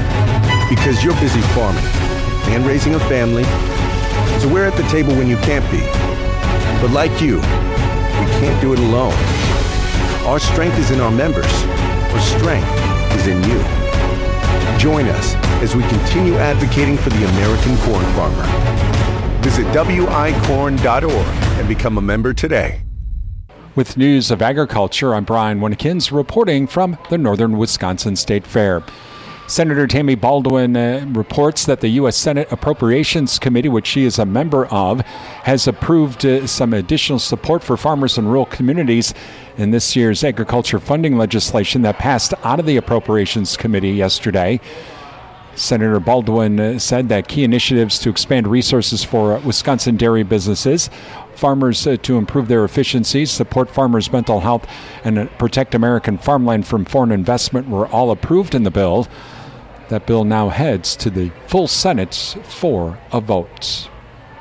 Because you're busy farming and raising a family, so we're at the table when you can't be. But like you, we can't do it alone. Our strength is in our members. Our strength is in you. Join us as we continue advocating for the American corn farmer. Visit w i corn dot org and become a member today. With news of agriculture, I'm Brian Winnikins reporting from the Northern Wisconsin State Fair. Senator Tammy Baldwin uh, reports that the U S Senate Appropriations Committee, which she is a member of, has approved uh, some additional support for farmers in rural communities in this year's agriculture funding legislation that passed out of the Appropriations Committee yesterday. Senator Baldwin uh, said that key initiatives to expand resources for uh, Wisconsin dairy businesses, farmers uh, to improve their efficiencies, support farmers' mental health, and uh, protect American farmland from foreign investment were all approved in the bill. That bill now heads to the full Senate for a vote.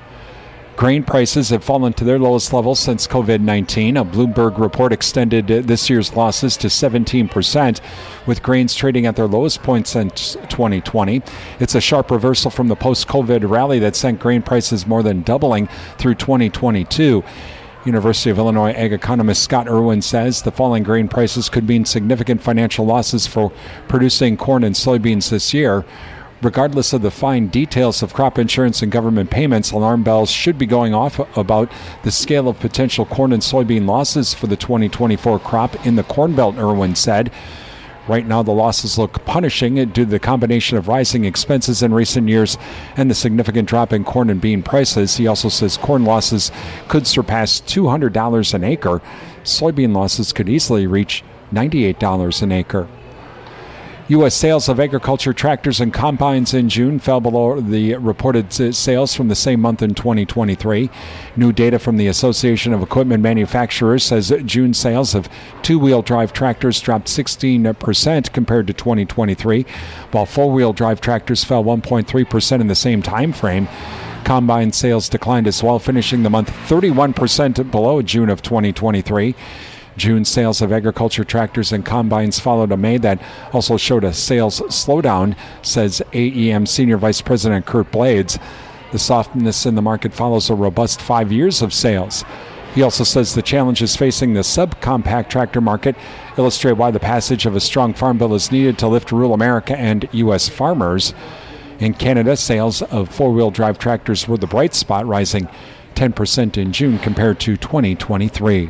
Grain prices have fallen to their lowest level since covid nineteen. A Bloomberg report extended this year's losses to seventeen percent, with grains trading at their lowest point since twenty twenty. It's a sharp reversal from the post-COVID rally that sent grain prices more than doubling through twenty twenty-two. University of Illinois ag economist Scott Irwin says the falling grain prices could mean significant financial losses for producing corn and soybeans this year. Regardless of the fine details of crop insurance and government payments, alarm bells should be going off about the scale of potential corn and soybean losses for the twenty twenty-four crop in the Corn Belt, Irwin said. Right now, the losses look punishing due to the combination of rising expenses in recent years and the significant drop in corn and bean prices. He also says corn losses could surpass two hundred dollars an acre. Soybean losses could easily reach ninety-eight dollars an acre. U S sales of agriculture tractors and combines in June fell below the reported sales from the same month in twenty twenty-three. New data from the Association of Equipment Manufacturers says June sales of two-wheel drive tractors dropped sixteen percent compared to twenty twenty-three, while four-wheel drive tractors fell one point three percent in the same time frame. Combine sales declined as well, finishing the month thirty-one percent below June of twenty twenty-three. June sales of agriculture tractors and combines followed a May that also showed a sales slowdown, says A E M Senior Vice President Kurt Blades. The softness in the market follows a robust five years of sales. He also says the challenges facing the subcompact tractor market illustrate why the passage of a strong farm bill is needed to lift rural America and U S farmers. In Canada, sales of four-wheel drive tractors were the bright spot, rising ten percent in June compared to twenty twenty-three.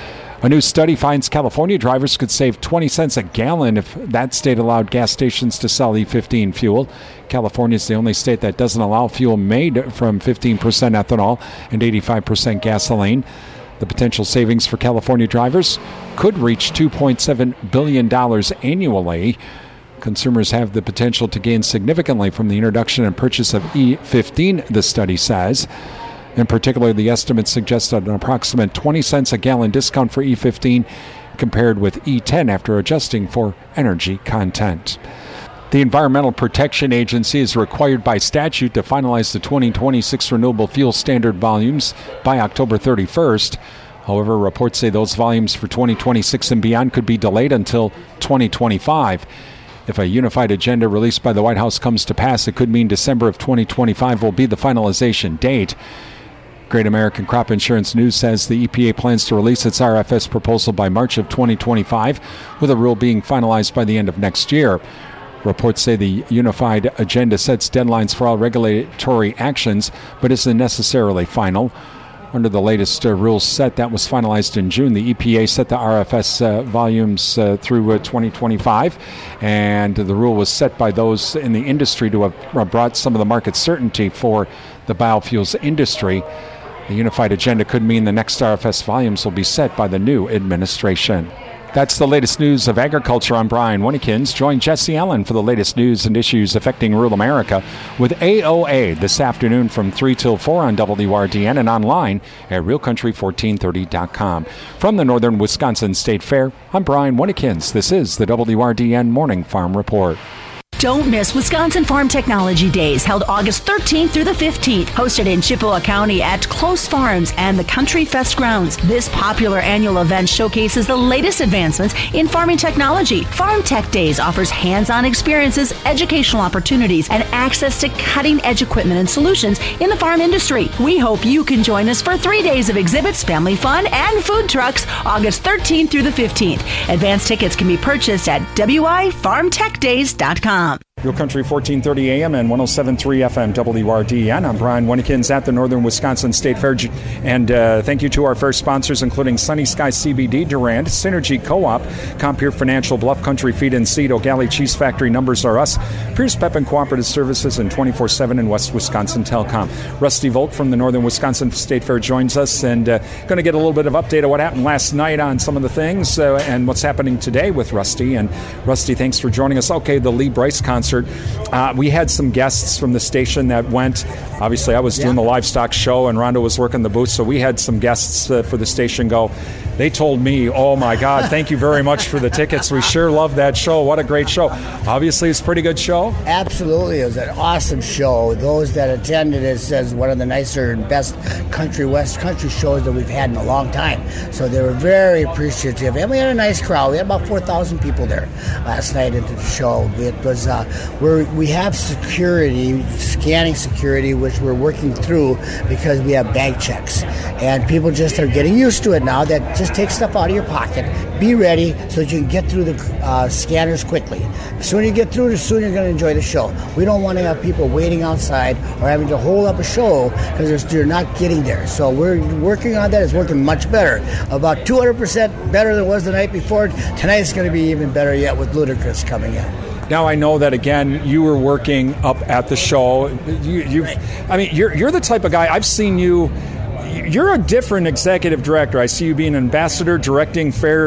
A new study finds California drivers could save twenty cents a gallon if that state allowed gas stations to sell E fifteen fuel. California is the only state that doesn't allow fuel made from fifteen percent ethanol and eighty-five percent gasoline. The potential savings for California drivers could reach two point seven billion dollars annually. Consumers have the potential to gain significantly from the introduction and purchase of E fifteen, the study says. In particular, the estimate suggests an approximate twenty cents a gallon discount for E fifteen compared with E ten after adjusting for energy content. The Environmental Protection Agency is required by statute to finalize the twenty twenty-six renewable fuel standard volumes by October thirty-first. However, reports say those volumes for twenty twenty-six and beyond could be delayed until twenty twenty-five. If a unified agenda released by the White House comes to pass, it could mean December of twenty twenty-five will be the finalization date. Great American Crop Insurance News says the E P A plans to release its R F S proposal by March of twenty twenty-five, with a rule being finalized by the end of next year. Reports say the unified agenda sets deadlines for all regulatory actions, but isn't necessarily final. Under the latest uh, rules set that was finalized in June, the E P A set the R F S uh, volumes uh, through uh, twenty twenty-five, and the rule was set by those in the industry to have brought some of the market certainty for the biofuels industry. The unified agenda could mean the next R F S volumes will be set by the new administration. That's the latest news of agriculture. I'm Brian Winnikins. Join Jesse Allen for the latest news and issues affecting rural America with A O A this afternoon from three till four on W R D N and online at real country fourteen thirty dot com. From the Northern Wisconsin State Fair, I'm Brian Winnikins. This is the W R D N Morning Farm Report. Don't miss Wisconsin Farm Technology Days, held August thirteenth through the fifteenth, hosted in Chippewa County at Close Farms and the Country Fest grounds. This popular annual event showcases the latest advancements in farming technology. Farm Tech Days offers hands-on experiences, educational opportunities, and access to cutting-edge equipment and solutions in the farm industry. We hope you can join us for three days of exhibits, family fun, and food trucks, August thirteenth through the fifteenth. Advance tickets can be purchased at W I farm tech days dot com. Real Country fourteen thirty A M and one oh seven point three F M W R D N. I'm Brian Winnikins at the Northern Wisconsin State Fair. And uh, thank you to our fair sponsors, including Sunny Sky C B D, Durand, Synergy Co-op, Compeer Financial, Bluff Country Feed and Seed, O'Galley Cheese Factory, Numbers Are Us, Pierce Pep Cooperative Services, and twenty-four seven in West Wisconsin Telecom. Rusty Volt from the Northern Wisconsin State Fair joins us, and uh, going to get a little bit of update of what happened last night on some of the things uh, and what's happening today with Rusty. And Rusty, thanks for joining us. Okay, the Lee Brice concert. Uh, we had some guests from the station that went. Obviously, I was doing yeah. the livestock show, and Rhonda was working the booth, so we had some guests uh, for the station go. They told me, oh, my God, thank you very much for the tickets. We sure love that show. What a great show. Obviously, it's a pretty good show. Absolutely. It was an awesome show. Those that attended it says one of the nicer and best country, West country shows that we've had in a long time. So they were very appreciative. And we had a nice crowd. We had about four thousand people there last night into the show. It was, uh, we're, we have security, scanning security, which we're working through because we have bag checks. And people just are getting used to it now that just take stuff out of your pocket, be ready so that you can get through the uh, scanners quickly. The sooner you get through, the sooner you're going to enjoy the show. We don't want to have people waiting outside or having to hold up a show because you're not getting there. So we're working on that. It's working much better. About two hundred percent better than it was the night before. Tonight's going to be even better yet with Ludacris coming in. Now I know that again. You were working up at the show. You, you, I mean, you're you're the type of guy. I've seen you. You're a different executive director. I see you being an ambassador, directing fair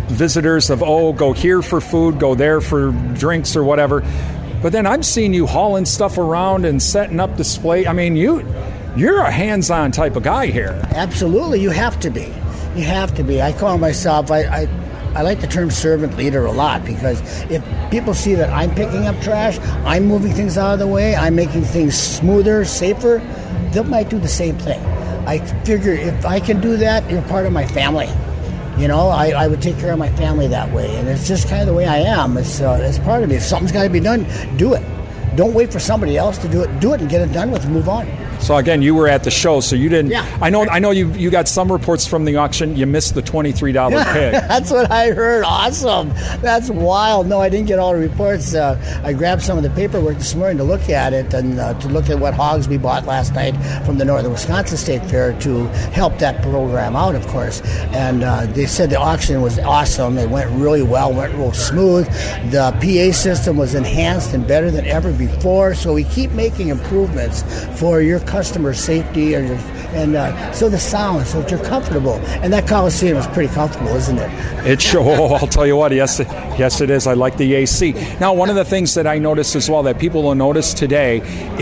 visitors of, oh, go here for food, go there for drinks or whatever. But then I'm seeing you hauling stuff around and setting up display. I mean, you, you're a hands-on type of guy here. Absolutely. You have to be. You have to be. I call myself, I, I, I like the term servant leader a lot, because if people see that I'm picking up trash, I'm moving things out of the way, I'm making things smoother, safer, they might do the same thing. I figure if I can do that, you're part of my family. You know, I, I would take care of my family that way, and it's just kind of the way I am. It's uh, it's part of me. If something's got to be done, do it. Don't wait for somebody else to do it. Do it and get it done with and move on. So again, you were at the show, so you didn't. Yeah. I know. I know you. You got some reports from the auction. You missed the twenty-three dollar pig. That's what I heard. Awesome. That's wild. No, I didn't get all the reports. Uh, I grabbed some of the paperwork this morning to look at it and uh, to look at what hogs we bought last night from the Northern Wisconsin State Fair to help that program out, of course. And uh, they said the auction was awesome. It went really well. Went real smooth. The P A system was enhanced and better than ever before. So we keep making improvements for your customer safety, or your, and uh, so the sound, so that you're comfortable. And that Coliseum is pretty comfortable, isn't it? It sure. Oh, I'll tell you what. Yes, it, yes, it is. I like the A C. Now, one of the things that I noticed as well that people will notice today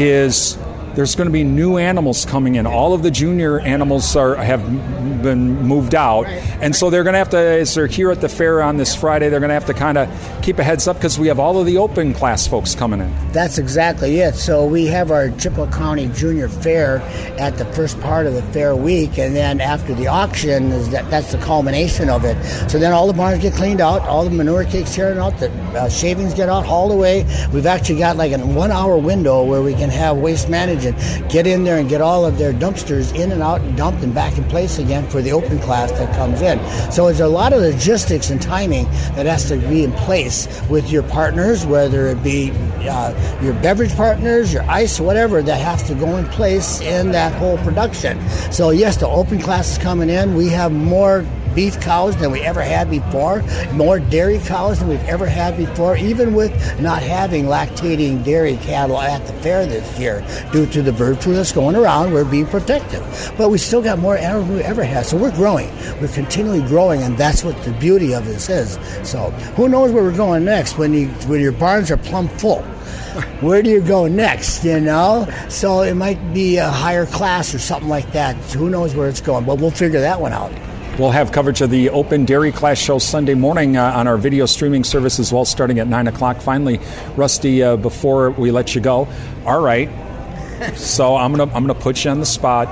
is there's going to be new animals coming in. All of the junior animals are have been moved out, and so they're going to have to, as they're here at the fair on this Friday, they're going to have to kind of keep a heads up because we have all of the open class folks coming in. That's exactly it. So we have our Chippewa County Junior Fair at the first part of the fair week, and then after the auction, is that that's the culmination of it. So then all the barns get cleaned out, all the manure cakes taken out, the uh, shavings get out, hauled away. We've actually got like a one-hour window where we can have waste management get in there and get all of their dumpsters in and out and dumped and back in place again for the open class that comes in. So there's a lot of logistics and timing that has to be in place with your partners, whether it be uh, your beverage partners, your ice, whatever, that has to go in place in that whole production. So yes, the open class is coming in. We have more beef cows than we ever had before, more dairy cows than we've ever had before, even with not having lactating dairy cattle at the fair this year due to the bird flu that's going around. We're being protected, but we still got more animals than we ever had. So we're growing, we're continually growing, and that's what the beauty of this is. So who knows where we're going next when you when your barns are plumb full. Where do you go next, you know? So it might be a higher class or something like that. So who knows where it's going, but we'll figure that one out. We'll have coverage of the Open Dairy Class Show Sunday morning uh, on our video streaming service as well, starting at nine o'clock. Finally, Rusty, uh, before we let you go, all right, so I'm going to I'm gonna put you on the spot.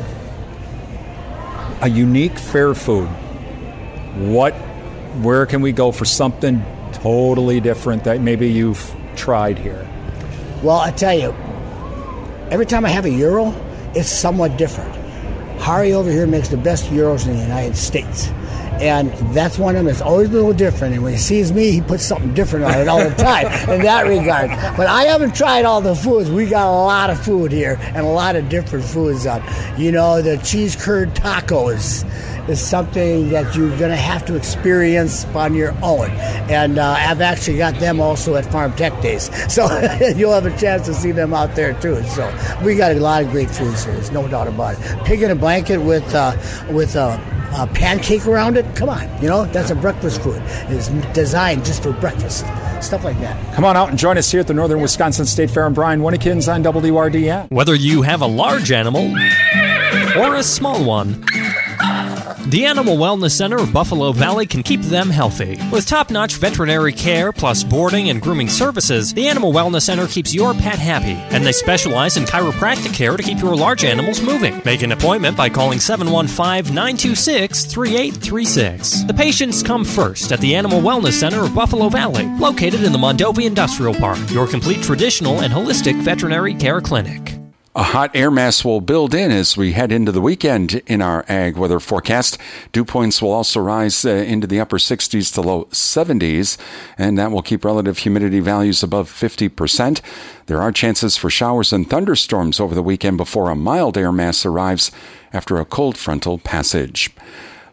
A unique fair food. What, where can we go for something totally different that maybe you've tried here? Well, I tell you, every time I have a gyro, it's somewhat different. Hari over here makes the best gyros in the United States. And that's one of them that's always a little different. And when he sees me, he puts something different on it all the time in that regard. But I haven't tried all the foods. We got a lot of food here and a lot of different foods on. You know, the cheese curd tacos is something that you're going to have to experience on your own. And uh, I've actually got them also at Farm Tech Days. So you'll have a chance to see them out there too. So we got a lot of great foods here. There's no doubt about it. Pig in a blanket with uh, with uh, a pancake around it. Come on, you know, that's a breakfast food. It's designed just for breakfast. Stuff like that. Come on out and join us here at the Northern Wisconsin State Fair. I'm Brian Winnekins on W R D N. Whether you have a large animal or a small one, the Animal Wellness Center of Buffalo Valley can keep them healthy. With top-notch veterinary care plus boarding and grooming services, the Animal Wellness Center keeps your pet happy, and they specialize in chiropractic care to keep your large animals moving. Make an appointment by calling seven one five, nine two six, three eight three six. The patients come first at the Animal Wellness Center of Buffalo Valley, located in the Mondovi Industrial Park, your complete traditional and holistic veterinary care clinic. A hot air mass will build in as we head into the weekend in our ag weather forecast. Dew points will also rise uh, into the upper sixties to low seventies, and that will keep relative humidity values above fifty percent. There are chances for showers and thunderstorms over the weekend before a mild air mass arrives after a cold frontal passage.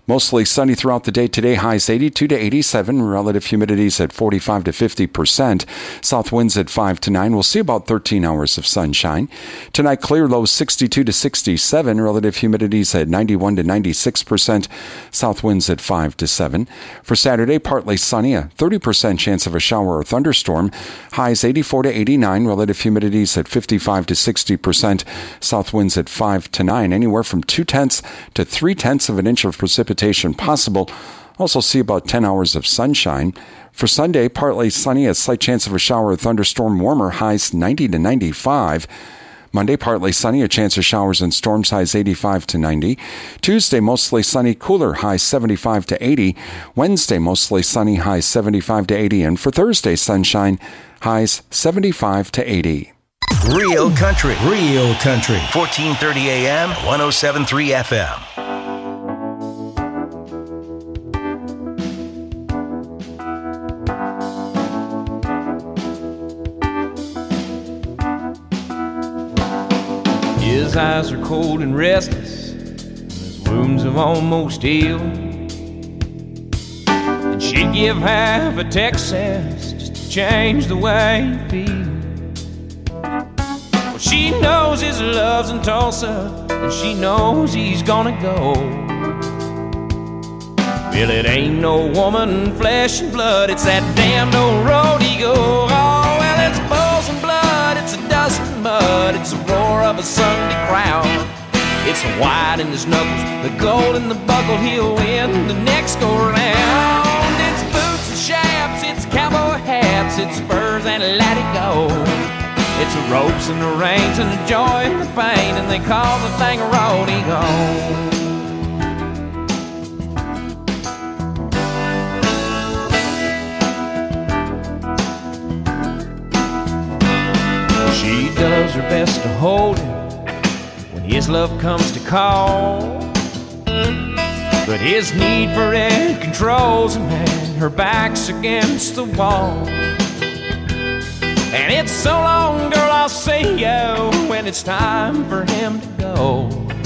Mostly sunny throughout the day today. Highs eighty-two to eighty-seven. Relative humidities at forty-five to fifty percent. South winds at five to nine. We'll see about thirteen hours of sunshine. Tonight, clear, lows sixty-two to sixty-seven. Relative humidities at ninety-one to ninety-six percent. South winds at five to seven. For Saturday, partly sunny. A thirty percent chance of a shower or thunderstorm. Highs eighty-four to eighty-nine. Relative humidities at fifty-five to sixty percent. South winds at five to nine. Anywhere from two tenths to three tenths of an inch of precipitation possible. Also see about ten hours of sunshine. For Sunday, partly sunny, a slight chance of a shower or thunderstorm, warmer, highs ninety to ninety-five. Monday, partly sunny, a chance of showers and storms, highs eighty-five to ninety. Tuesday, mostly sunny, cooler, highs seventy-five to eighty. Wednesday, mostly sunny, highs seventy-five to eighty. And for Thursday, sunshine, highs seventy-five to eighty. Real country, real country. fourteen thirty A M, one oh seven point three F M. His eyes are cold and restless, his wounds have almost healed. And she'd give half a Texas just to change the way he feels. Well, she knows his love's in Tulsa, and she knows he's gonna go. Well, it ain't no woman, flesh and blood, it's that damned old road he goes. Oh, well, it's bulls and blood, it's a dust and mud, it's the roar of a Sunday crowd. It's the white in his knuckles, the gold in the buckle, he'll win the next go round. It's boots and chaps, it's cowboy hats, it's spurs and let it go. It's the ropes and the reins and the joy and the pain, and they call the thing a rodeo. She does her best to hold him when his love comes to call, but his need for it controls him, and her back's against the wall. And it's so long, girl, I'll see you when it's time for him to go.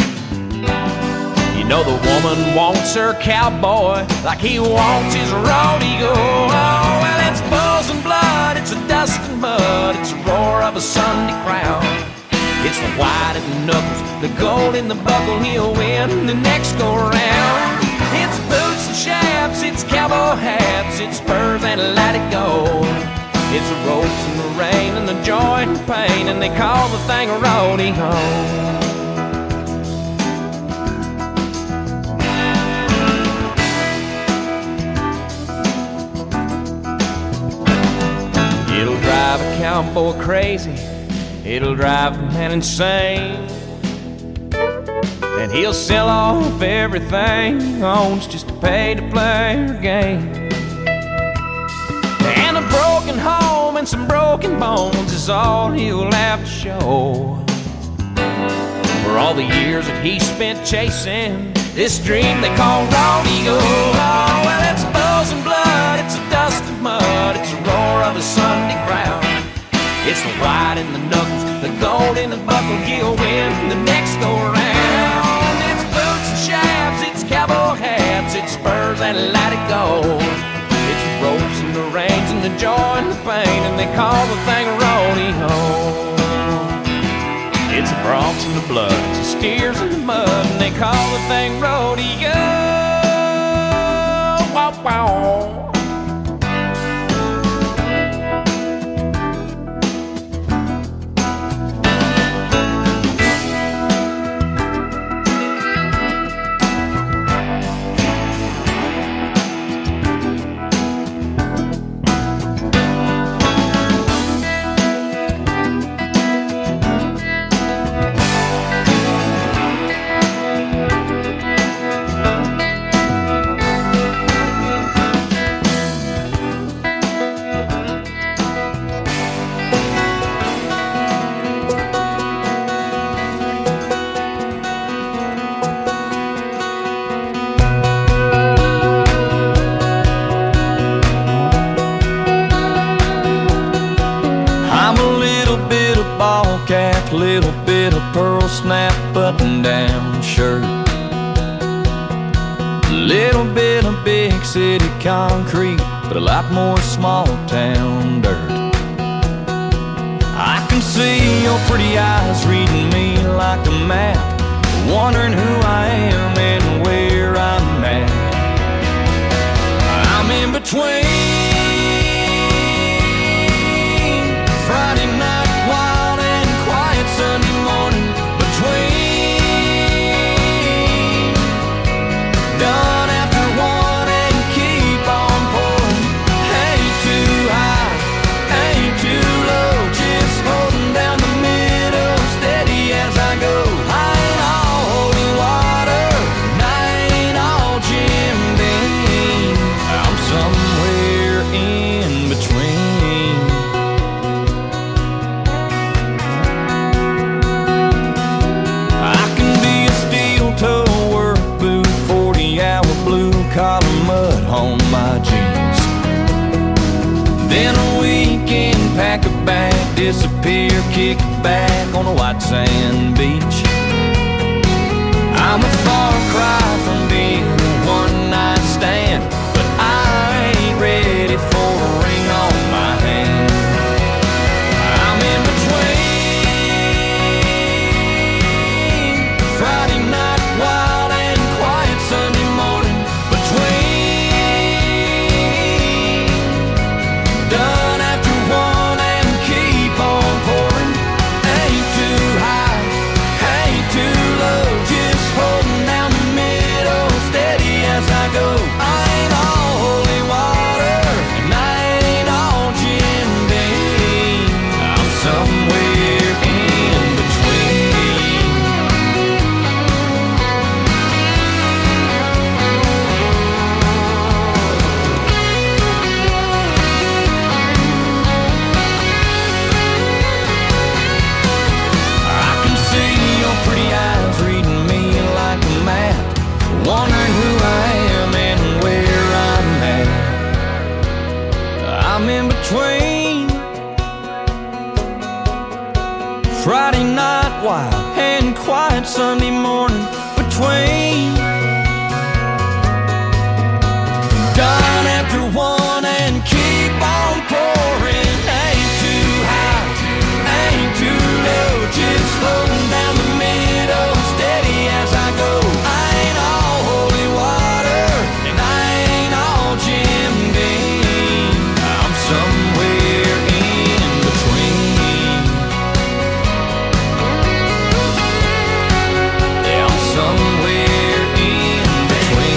You know the woman wants her cowboy like he wants his rodeo. Oh, well, it's bulls and blood, it's a dust and mud, it's the roar of a Sunday crowd. It's the white in the knuckles, the gold in the buckle, he'll win the next go round. It's boots and chaps, it's cowboy hats, it's spurs and let it go. It's the ropes and the rain and the joy and the pain, and they call the thing a rodeo. It'll drive a cowboy crazy, it'll drive the man insane, and he'll sell off everything he owns just to pay to play her game. And a broken home and some broken bones is all he'll have to show for all the years that he spent chasing this dream they call rodeo. Oh, well, it's bulls and blood, it's a dust and mud, it's the roar of a Sunday crowd. It's the white in the knuckles, the gold in the buckle, he'll win the next go round. It's boots and chaps, it's cowboy hats, it's spurs and let it go. It's the ropes and the reins and the joy and the pain, and they call the thing a rodeo. It's the broncs and the blood, it's the steers and the mud, and they call the thing rodeo. Wow, wow. Little bit of pearl snap button down shirt, little city concrete, but a lot more small town dirt. I can see your pretty eyes reading me like a map, wondering who I am and where I'm at. I'm in between Friday night wild and quiet Sunday morning, between done after one and keep on pouring. Ain't too high, ain't too low, just holding down the middle, steady as I go. I ain't all holy water, and I ain't all Jim Beam. I'm somewhere in between. I can be a steel-toe work boot, forty-hour blue-collar mud on my jeans. Then a weekend, pack a bag, disappear, kick back on a white sand beach. I'm a far cry from being a one-night stand, but I ain't ready for a ring on my hand. I'm in between Friday night wild and quiet Sunday morning, between done after one and keep on pouring. Ain't too high, ain't too low, just holding down the middle, steady as I go. I ain't all holy water, and I ain't all Jim Beam. I'm somewhere in between. I can see your pretty eyes reading me like a map, wondering who I am and where I'm at. I'm in between Friday night wild and quiet Sunday morning, between done after one and keep on pouring. Ain't too high, ain't too low, just floating down the middle, steady as I go. I ain't all holy water, and I ain't all Jim Beam. I'm somewhere in between. Yeah, I'm somewhere in between.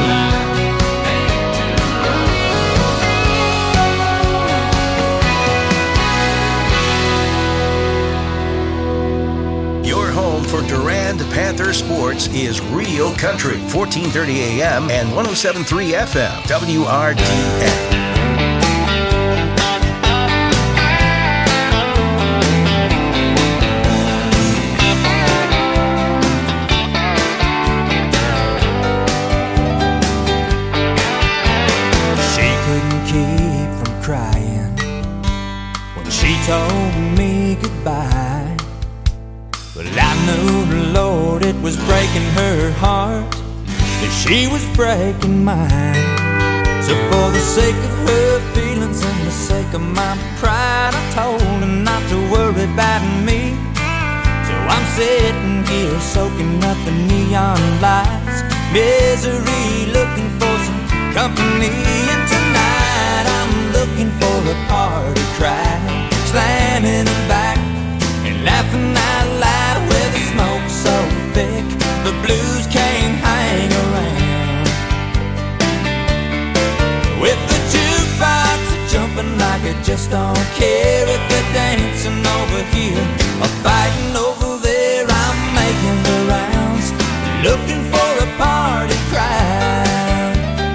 Your home for Durand Panther sports is Real Country, fourteen thirty A M and one oh seven point three F M, W R D N. She couldn't keep from crying when she told me goodbye. But I knew the Lord, it was breaking her heart, that she was breaking mine. So for the sake of her feelings and the sake of my pride, I told her not to worry about me. So I'm sitting here soaking up the neon lights, misery, looking for some company. And tonight I'm looking for a party cry, slamming her back and laughing out loud with the smoke so thick the blues can't hang around. With the jukebox jumping like I just don't care. If they're dancing over here or fighting over there, I'm making the rounds, looking for a party crowd.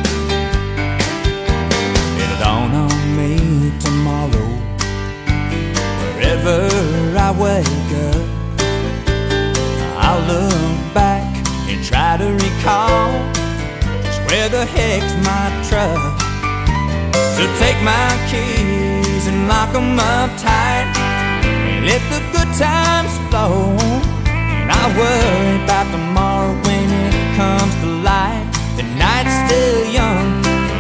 It'll dawn on me tomorrow, wherever I wake up, I'll look back and try to recall just where the heck's my truck. So take my keys and lock 'em up tight and let the good times flow. And I'll worry about tomorrow when it comes to light. The night's still young,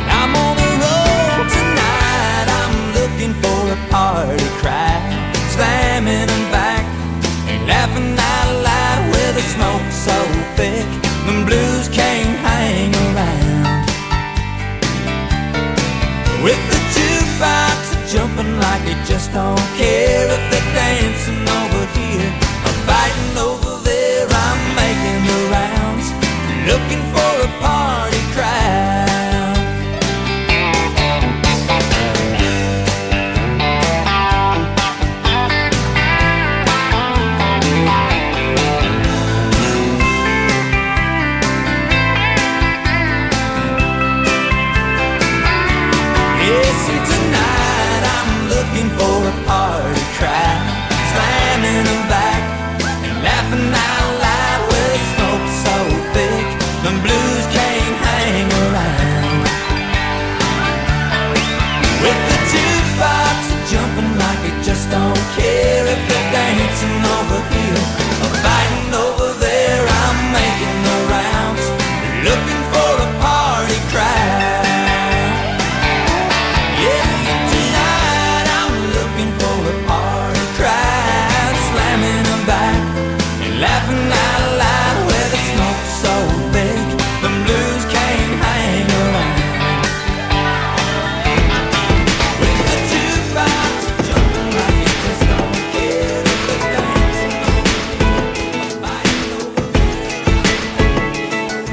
The blues came